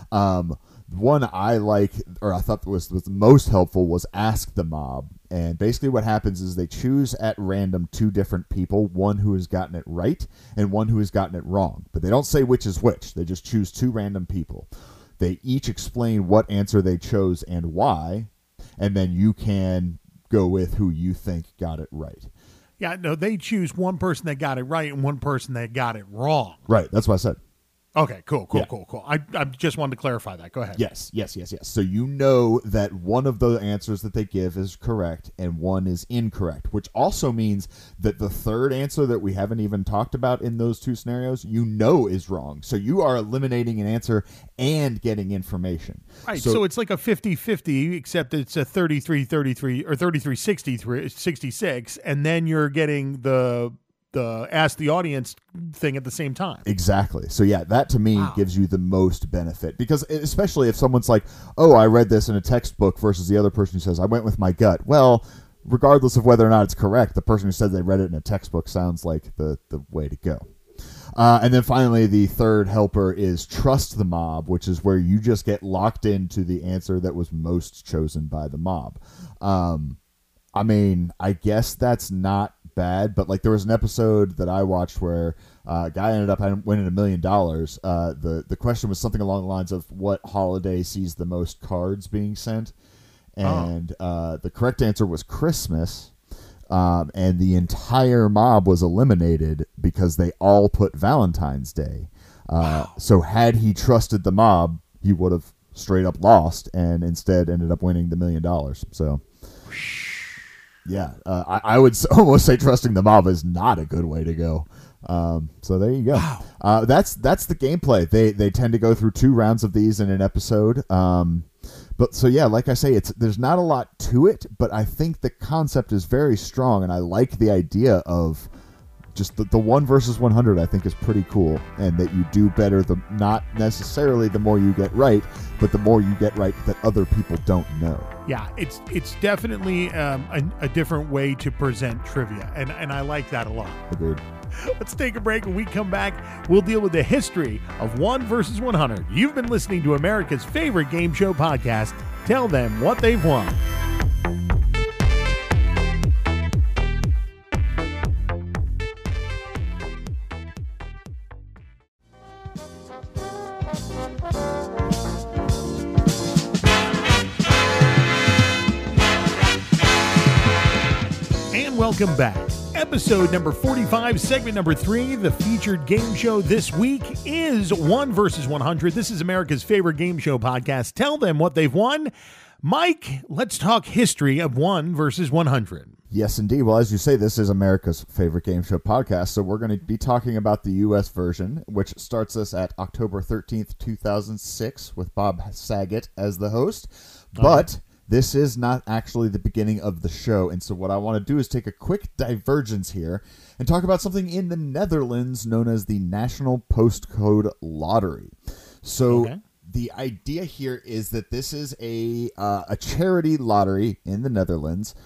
One I like, or I thought was the most helpful, was Ask the Mob. And basically what happens is they choose at random 2 different people, one who has gotten it right and one who has gotten it wrong. But they don't say which is which. They just choose 2 random people. They each explain what answer they chose and why, and then you can go with who you think got it right. Yeah, no, they choose one person that got it right and one person that got it wrong. Right, that's what I said. Okay, cool. Yeah. I just wanted to clarify that. Go ahead. Yes. So you know that one of the answers that they give is correct and one is incorrect, which also means that the third answer that we haven't even talked about in those 2 scenarios, you know is wrong. So you are eliminating an answer and getting information. Right, so it's like a 50-50, except it's a 33-33 or 33-66, and then you're getting the ask the audience thing at the same time. Exactly. So yeah, that to me gives you the most benefit, because especially if someone's like, oh, I read this in a textbook, versus the other person who says, I went with my gut. Well, regardless of whether or not it's correct, the person who said they read it in a textbook sounds like the way to go. And then finally, the third helper is Trust the Mob, which is where you just get locked into the answer that was most chosen by the mob. I mean, I guess that's not bad, but like there was an episode that I watched where a guy ended up winning $1 million. The question was something along the lines of what holiday sees the most cards being sent, and the correct answer was Christmas. And the entire mob was eliminated because they all put Valentine's Day. So had he trusted the mob, he would have straight up lost and instead ended up winning the $1 million. So, yeah, I would almost say trusting the mob is not a good way to go. So there you go. Wow. That's the gameplay. They tend to go through 2 rounds of these in an episode. But so yeah, like I say, there's not a lot to it, but I think the concept is very strong, and I like the idea of just the 1 versus 100. I think is pretty cool, and that you do better not necessarily the more you get right, but the more you get right that other people don't know. Yeah, it's definitely a different way to present trivia, and I like that a lot. Agreed. Let's take a break. When we come back, we'll deal with the history of 1 versus 100. You've been listening to America's favorite game show podcast. Tell them what they've won. And welcome back. Episode number 45, segment number 3, the featured game show this week is 1 versus 100. This is America's favorite game show podcast. Tell them what they've won. Mike, let's talk history of 1 versus 100. Yes, indeed. Well, as you say, this is America's favorite game show podcast, so we're going to be talking about the U.S. version, which starts us at October 13th, 2006, with Bob Saget as the host. But this is not actually the beginning of the show, and so what I want to do is take a quick divergence here and talk about something in the Netherlands known as the National Postcode Lottery. So the idea here is that this is a charity lottery in the Netherlands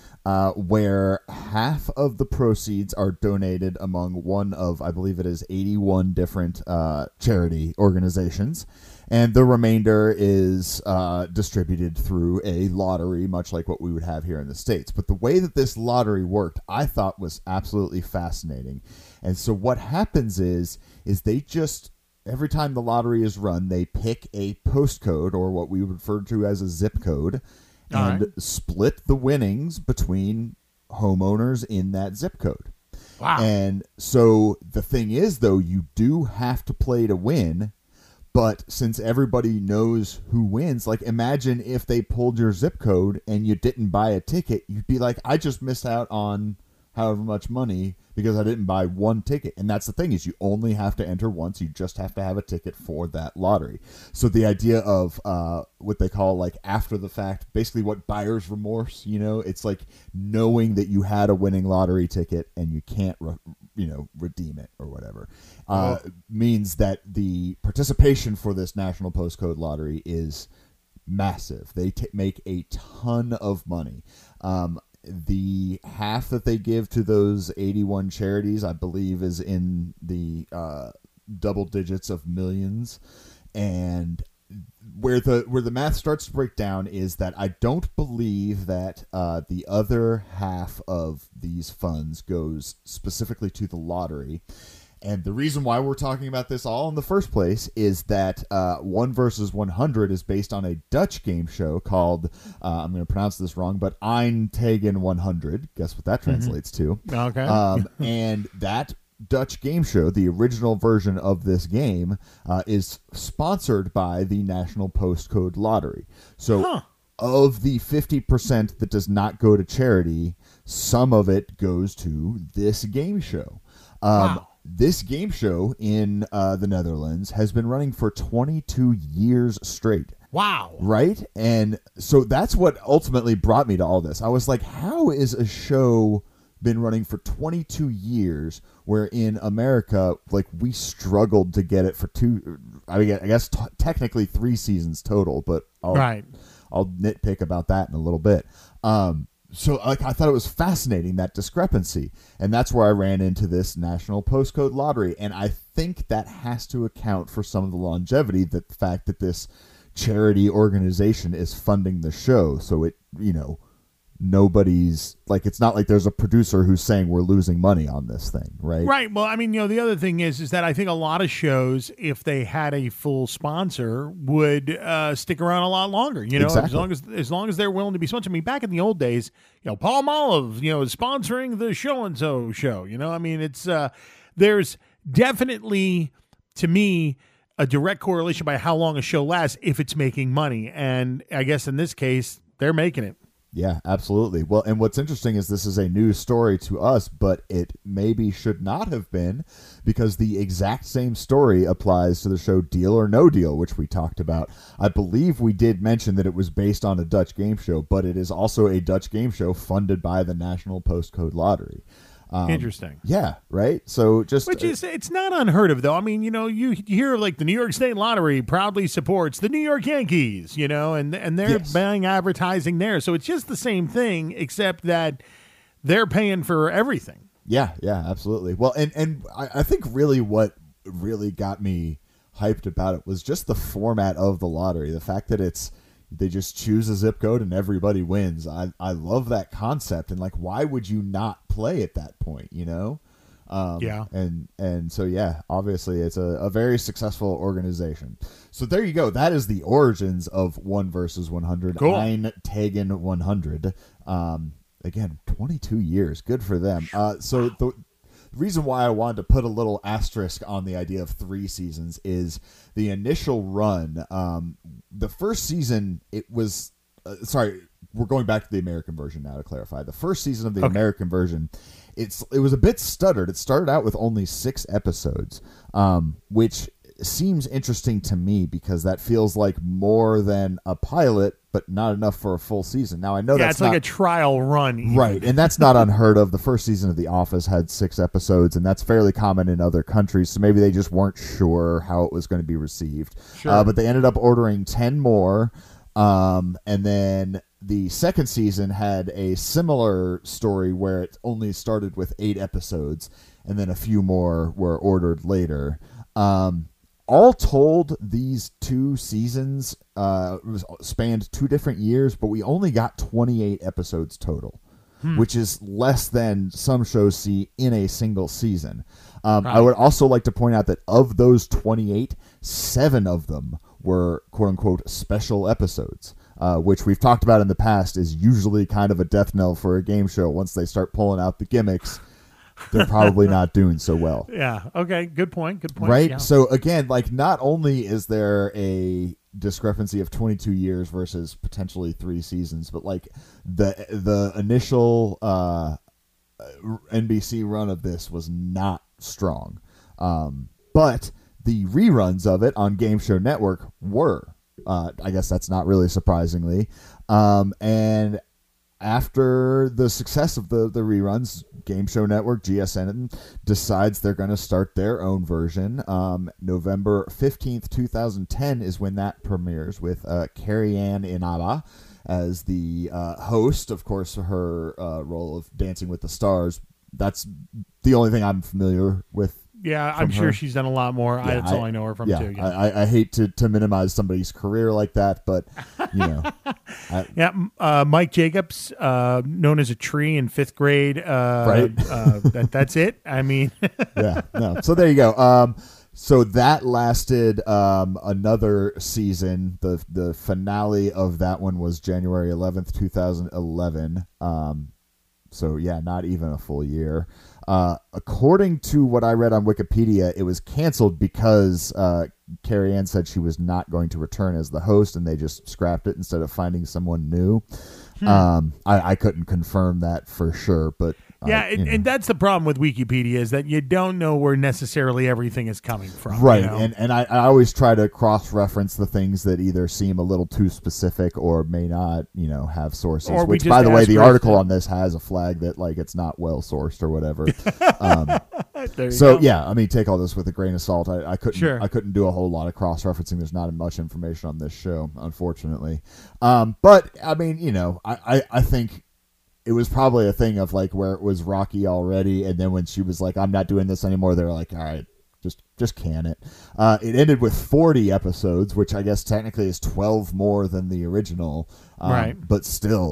where half of the proceeds are donated among one of, I believe it is 81 different charity organizations. And the remainder is distributed through a lottery, much like what we would have here in the States. But the way that this lottery worked, I thought was absolutely fascinating. And so what happens is they just, every time the lottery is run, they pick a postcode, or what we would refer to as a zip code, and split the winnings between homeowners in that zip code. Wow. And so the thing is, though, you do have to play to win. But since everybody knows who wins, like imagine if they pulled your zip code and you didn't buy a ticket, you'd be like, I just missed out on however much money because I didn't buy one ticket. And that's the thing, is you only have to enter once. You just have to have a ticket for that lottery. So the idea of what they call like after the fact, basically what buyer's remorse, it's like knowing that you had a winning lottery ticket and you can't redeem it or whatever, means that the participation for this National Postcode Lottery is massive. They make a ton of money. The half that they give to those 81 charities, I believe, is in the double digits of millions. And where the math starts to break down is that I don't believe that the other half of these funds goes specifically to the lottery. And the reason why we're talking about this all in the first place is that 1 versus 100 is based on a Dutch game show called, I'm going to pronounce this wrong, but Ein Tegen 100. Guess what that translates to. Okay. And that Dutch game show, the original version of this game, is sponsored by the National Postcode Lottery. So of the 50% that does not go to charity, some of it goes to this game show. Wow. This game show in the Netherlands has been running for 22 years straight. Wow. Right? And so that's what ultimately brought me to all this. I was like, how is a show been running for 22 years where in America, like, we struggled to get it for technically 3 seasons total, but I'll nitpick about that in a little bit. So like, I thought it was fascinating, that discrepancy. And that's where I ran into this National Postcode Lottery. And I think that has to account for some of the longevity, the fact that this charity organization is funding the show. So it, nobody's like, it's not like there's a producer who's saying we're losing money on this thing, right? Right. Well, I mean, the other thing is that I think a lot of shows, if they had a full sponsor, would stick around a lot longer. Exactly. As long as they're willing to be sponsored. I mean, back in the old days, Palmolive, is sponsoring the so and so show. I mean, it's there's definitely, to me, a direct correlation by how long a show lasts if it's making money, and I guess in this case, they're making it. Yeah, absolutely. Well, and what's interesting is this is a news story to us, but it maybe should not have been, because the exact same story applies to the show Deal or No Deal, which we talked about. I believe we did mention that it was based on a Dutch game show, but it is also a Dutch game show funded by the National Postcode Lottery. Interesting. Yeah, right? So it's not unheard of, though. I mean, you hear of, like, the New York State Lottery proudly supports the New York Yankees, and they're buying advertising there. So it's just the same thing, except that they're paying for everything. Yeah, absolutely. Well, and I think really what really got me hyped about it was just the format of the lottery. The fact that they just choose a zip code and everybody wins. I love that concept, and like, why would you not play at that point? Yeah. And so obviously it's a very successful organization. So there you go. That is the origins of 1 versus 100. Cool. Ein Tegen 100. Again, 22 years. Good for them. So the reason why I wanted to put a little asterisk on the idea of 3 seasons is the initial run. The first season, it was we're going back to the American version now to clarify. The first season of the American version, it was a bit stuttered. It started out with only 6 episodes, which seems interesting to me because that feels like more than a pilot, but not enough for a full season. Now, I know that's like a trial run. Even. Right, and that's not unheard of. The first season of The Office had 6 episodes, and that's fairly common in other countries, so maybe they just weren't sure how it was going to be received. Sure. But they ended up ordering 10 more, and then the second season had a similar story where it only started with 8 episodes, and then a few more were ordered later. All told, these 2 seasons spanned 2 different years, but we only got 28 episodes total, which is less than some shows see in a single season. I would also like to point out that of those 28, 7 of them were quote-unquote special episodes, which we've talked about in the past is usually kind of a death knell for a game show. Once they start pulling out the gimmicks, they're probably not doing so well. Yeah. Okay. Good point. Right? Yeah. So, again, like, not only is there a discrepancy of 22 years versus potentially 3 seasons, but, like, the initial NBC run of this was not strong. But the reruns of it on Game Show Network were. I guess that's not really surprisingly. And after the success of the reruns, Game Show Network, GSN, decides they're going to start their own version. November 15th, 2010 is when that premieres, with Carrie Ann Inaba as the host. Of course, her role of Dancing with the Stars. That's the only thing I'm familiar with. Yeah, I'm sure she's done a lot more. Yeah, that's all I know her from, too. Yeah. I hate to minimize somebody's career like that, but, you know. Mike Jacobs, known as a tree in 5th grade. Right. That's it. I mean. Yeah, no. So there you go. So that lasted another season. The finale of that one was January 11th, 2011. So, yeah, not even a full year. According to what I read on Wikipedia, it was canceled because Carrie Ann said she was not going to return as the host, and they just scrapped it instead of finding someone new. I couldn't confirm that for sure, but yeah, and that's the problem with Wikipedia, is that you don't know where necessarily everything is coming from. Right, you know? and I always try to cross-reference the things that either seem a little too specific or may not, have sources. Or which, by the way, the article on this has a flag that, like, it's not well-sourced or whatever. So, yeah, I mean, take all this with a grain of salt. I couldn't Sure. I couldn't do a whole lot of cross-referencing. There's not much information on this show, unfortunately. But, I mean, I think it was probably a thing of, like, where it was rocky already, and then when she was like, I'm not doing this anymore, they were like, all right, just can it. It ended with 40 episodes, which I guess technically is 12 more than the original. Right. But still,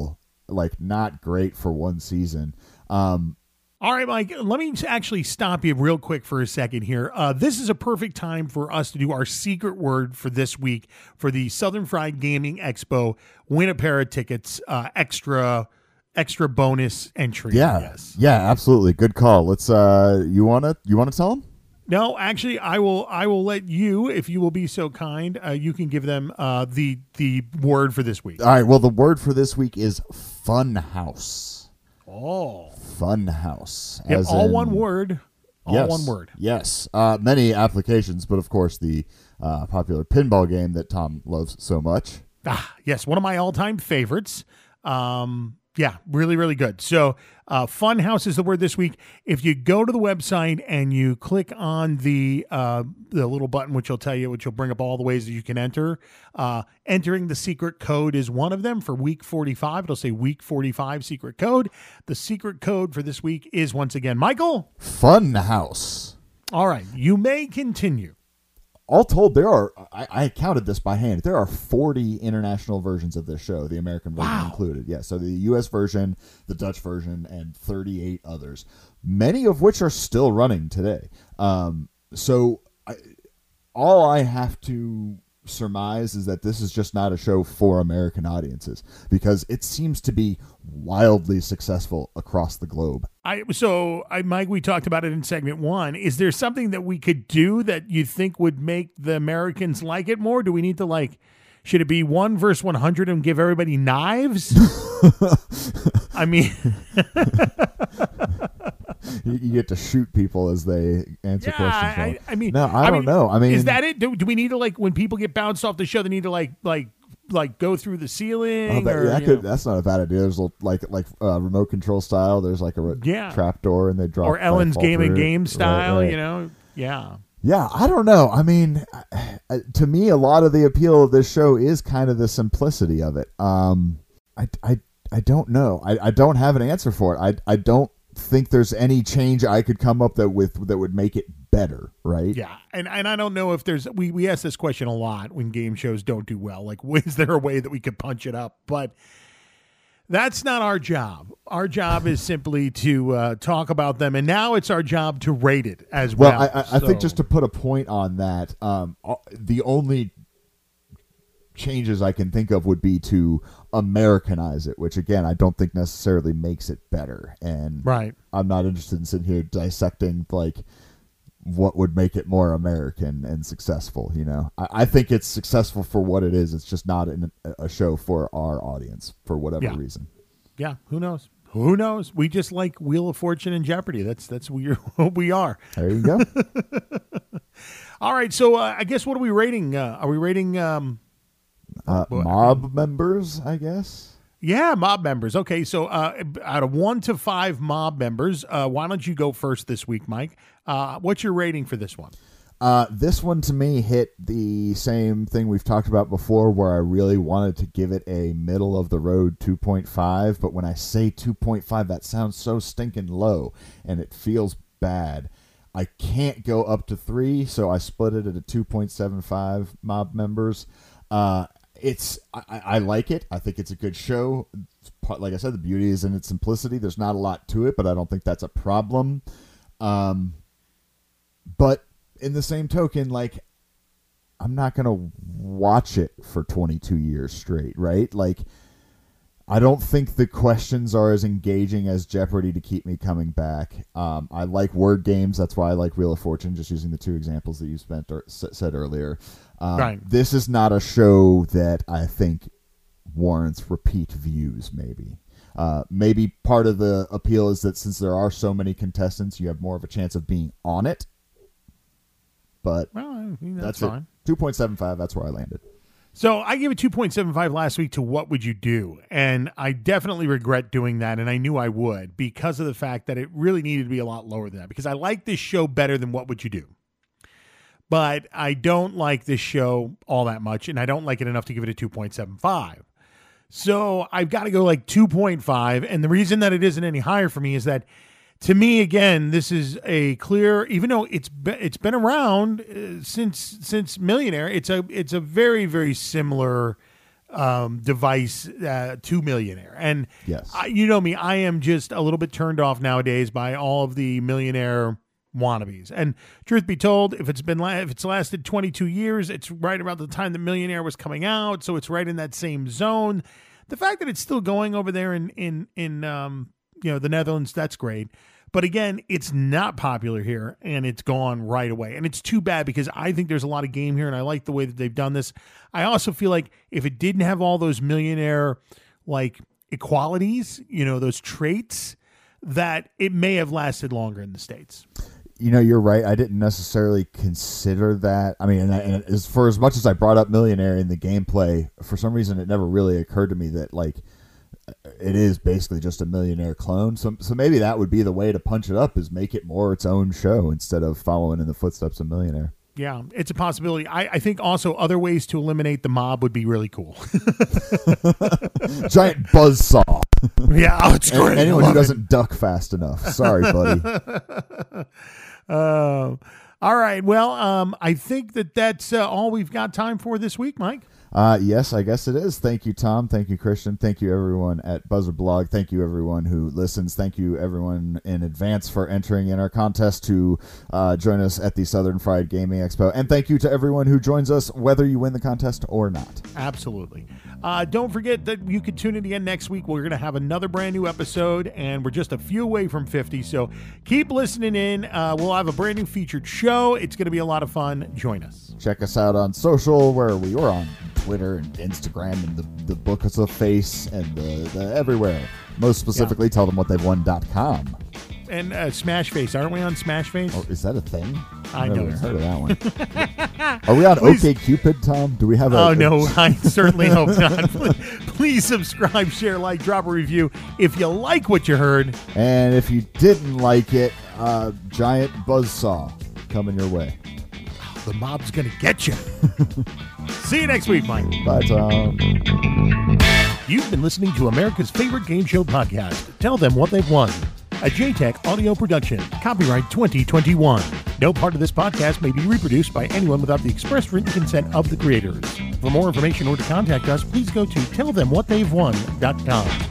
like not great for one season. All right, Mike, let me actually stop you real quick for a second here. This is a perfect time for us to do our secret word for this week for the Southern Fried Gaming Expo. Win a pair of tickets, extra bonus entry. Yeah. Yes. Yeah, absolutely. Good call. Let's you want to tell them? No, actually, I will let you, if you will be so kind, you can give them the word for this week. All right. Well, the word for this week is Funhouse. Oh. Funhouse. Yeah, as all in- one word. All Yes, one word. Yes. Many applications, but of course the popular pinball game that Tom loves so much. Yes, one of my all-time favorites. Yeah, really, really good. So Funhouse is the word this week. If you go to the website and you click on the little button, which will bring up all the ways that you can enter. Entering the secret code is one of them for week 45. It'll say week 45 secret code. The secret code for this week is, once again, Michael. Funhouse. All right, you may continue. All told, there are, I counted this by hand, there are 40 international versions of this show, the American version included. Yeah, so the U.S. version, the Dutch version, and 38 others, many of which are still running today. All I have to surmise is that this is just not a show for American audiences, because it seems to be wildly successful across the globe. Mike, we talked about it in segment 1. Is there something that we could do that you think would make the Americans like it more? Do we need to should it be 1 versus 100 and give everybody knives? I mean, you get to shoot people as they answer questions. I mean, I don't know. I mean, is that it? Do we need to when people get bounced off the show, they need to like go through the ceiling? That's not a bad idea. There's like remote control style. There's like a trap door, and they drop. Or Ellen's Game and Game style, right. Yeah. Yeah, I don't know. I mean, to me, a lot of the appeal of this show is kind of the simplicity of it. I don't know. I don't have an answer for it. I don't think there's any change I could come up that would make it better, right? Yeah, and I don't know if there's we ask this question a lot when game shows don't do well. Like, is there a way that we could punch it up? But that's not our job. Our job is simply to talk about them, and now it's our job to rate it as well. Well, I think just to put a point on that, the only changes I can think of would be to Americanize it, which again I don't think necessarily makes it better. And right, I'm not interested in sitting here dissecting what would make it more American and successful. I think it's successful for what it is. It's just not a show for our audience for whatever reason. Yeah, who knows? We just like Wheel of Fortune and Jeopardy. That's what we are. There you go. All right, so I guess what are we rating? Are we rating mob members, I guess? Yeah, mob members. Okay, so out of 1 to 5 mob members, why don't you go first this week, Mike? What's your rating for this one? This one to me hit the same thing we've talked about before, where I really wanted to give it a middle of the road 2.5, but when I say 2.5, that sounds so stinking low, and it feels bad. I can't go up to 3, so I split it at a 2.75 mob members. I like it. I think it's a good show. Like I said, the beauty is in its simplicity. There's not a lot to it, but I don't think that's a problem. But in the same token, I'm not going to watch it for 22 years straight, right? I don't think the questions are as engaging as Jeopardy to keep me coming back. I like word games. That's why I like Wheel of Fortune, just using the 2 examples that you said earlier. Right. This is not a show that I think warrants repeat views, maybe. Maybe part of the appeal is that since there are so many contestants, you have more of a chance of being on it. But that's fine. 2.75, that's where I landed. So I gave it 2.75 last week to What Would You Do? And I definitely regret doing that, and I knew I would, because of the fact that it really needed to be a lot lower than that, because I like this show better than What Would You Do? But I don't like this show all that much, and I don't like it enough to give it a 2.75. So I've got to go 2.5, and the reason that it isn't any higher for me is that, to me, again, this is a clear, even though it's been around since Millionaire, it's a very, very similar device to Millionaire. And Yes. you know me, I am just a little bit turned off nowadays by all of the Millionaire wannabes. And truth be told, if it's lasted 22 years, it's right around the time the Millionaire was coming out, so it's right in that same zone. The fact that it's still going over there in the Netherlands, that's great. But again, it's not popular here, and it's gone right away. And it's too bad, because I think there's a lot of game here, and I like the way that they've done this. I also feel like if it didn't have all those Millionaire like equalities, those traits, that it may have lasted longer in the States. You're right. I didn't necessarily consider that. I mean, and as much as I brought up Millionaire in the gameplay, for some reason it never really occurred to me that like it is basically just a Millionaire clone. So maybe that would be the way to punch it up, is make it more its own show instead of following in the footsteps of Millionaire. Yeah, it's a possibility. I think also other ways to eliminate the mob would be really cool. Giant buzzsaw. Yeah, it's great. Anyone who doesn't duck fast enough. Sorry, buddy. All right. Well, I think that's all we've got time for this week, Mike. Yes, I guess it is. Thank you, Tom. Thank you, Christian. Thank you, everyone at Buzzard Blog. Thank you, everyone who listens. Thank you, everyone in advance for entering in our contest to join us at the Southern Fried Gaming Expo. And thank you to everyone who joins us, whether you win the contest or not. Absolutely. Don't forget that you can tune in again next week. We're going to have another brand new episode, and we're just a few away from 50. So keep listening in. We'll have a brand new featured show. It's going to be a lot of fun. Join us. Check us out on social. Where are we? We're on Twitter and Instagram and the Book of the Face and the everywhere. Most specifically, tellthemwhatthey've.com. And Smashface. Aren't we on Smashface? Oh, is that a thing? I I've know. never heard of that one. Are we on OkCupid, Tom? Do we have a... Oh, no. I certainly hope not. Please subscribe, share, like, drop a review if you like what you heard. And if you didn't like it, giant buzzsaw coming your way. The mob's going to get you. See you next week, Mike. Bye, Tom. You've been listening to America's favorite game show podcast, Tell Them What They've Won, a JTech audio production, copyright 2021. No part of this podcast may be reproduced by anyone without the express written consent of the creators. For more information or to contact us, please go to tellthemwhatthey'vewon.com.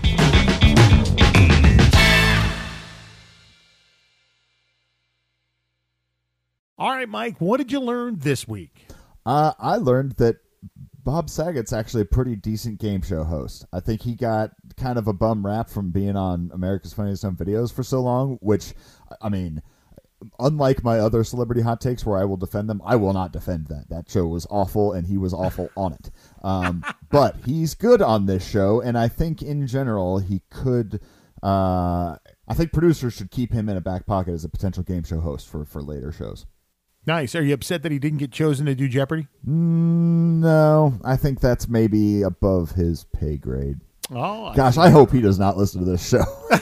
All right, Mike, what did you learn this week? I learned that Bob Saget's actually a pretty decent game show host. I think he got kind of a bum rap from being on America's Funniest Home Videos for so long, which, I mean, unlike my other celebrity hot takes where I will defend them, I will not defend that. That show was awful, and he was awful on it. But he's good on this show, and I think in general he could... I think producers should keep him in a back pocket as a potential game show host for later shows. Nice. Are you upset that he didn't get chosen to do Jeopardy? No, I think that's maybe above his pay grade. Oh, gosh, I hope he does not listen to this show.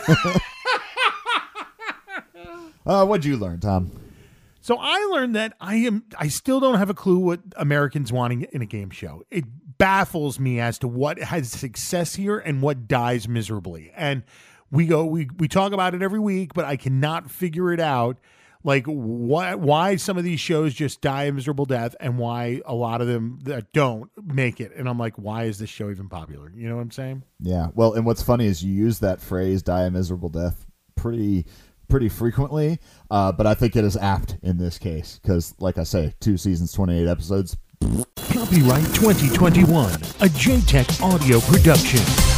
What'd you learn, Tom? So I learned that I still don't have a clue what Americans wanting in a game show. It baffles me as to what has success here and what dies miserably. And we talk about it every week, but I cannot figure it out. Like why some of these shows just die a miserable death and why a lot of them that don't make it. And I'm like, why is this show even popular? You know what I'm saying? Yeah. Well, and what's funny is you use that phrase, die a miserable death, pretty frequently. But I think it is apt in this case because, like I say, 2 seasons, 28 episodes. Copyright 2021, a JTech audio production.